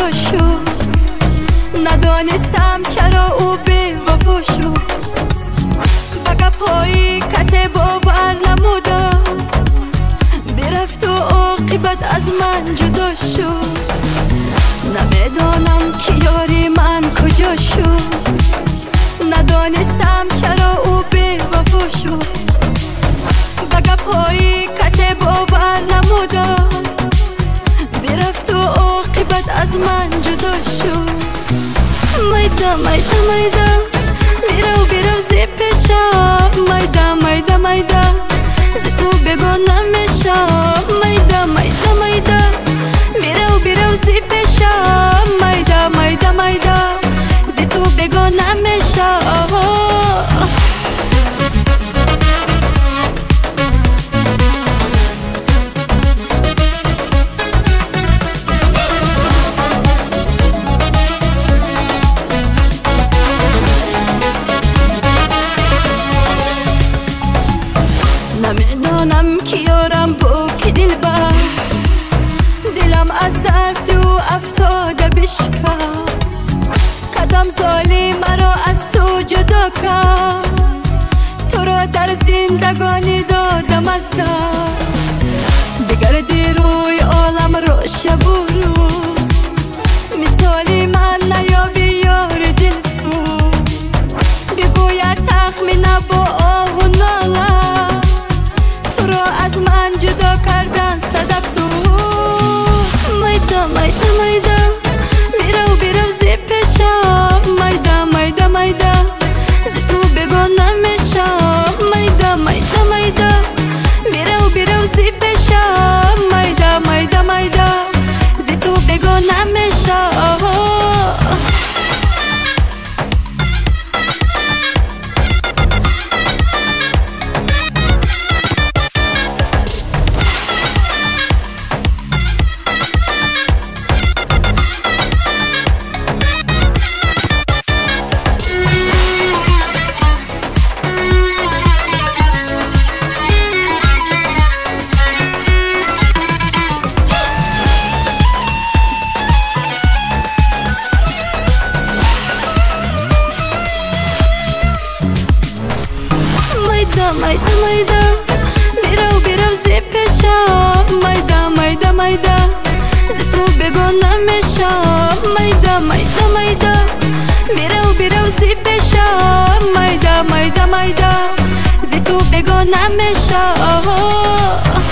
جدا شد. ندانستم چرا او بی وفا شد. به گپ‌های کسی باور نمودم، برفت و عاقبت از من جدا شد. نمیدانم که یاری من کجا شد. ندانستم چرا او بی وفا شد. به گپ‌های کسی باور نمودم، برفت و عاقبت از من جدا شد. میده میده میده بیرو بیرو زی پیشم. میده میده میده زی تو بگونه میشم. میده میده میده بیرو بیرو زی پیشم. میده میده میده زی تو بگونه میشم. نمیدانم که یارم با که دل بست. دلم از دست او افتاده بشکست. قدم ظالم مرا از تو جدا کرد. تو را در زندگانی دادم از دست. بگردی روی عالم را شب و روز. مثالی من نیابی یار دل سوز. بگوید تخمین با آه و ناله. از من جدا کردن صد افسوس. میده میده میده بیرو بیرو زی پیشم. میده میده میده زی تو بگونه میشم. میده میده میده بیرو بیرو زی پیشم. میده میده میده زی تو بگونه میشم. میده میده بیرو بیرو زی پیشم. میده میده میده زی تو بگونه میشم. میده میده میده بیرو بیرو زی پیشم. میده میده میده زی تو بگونه میشم.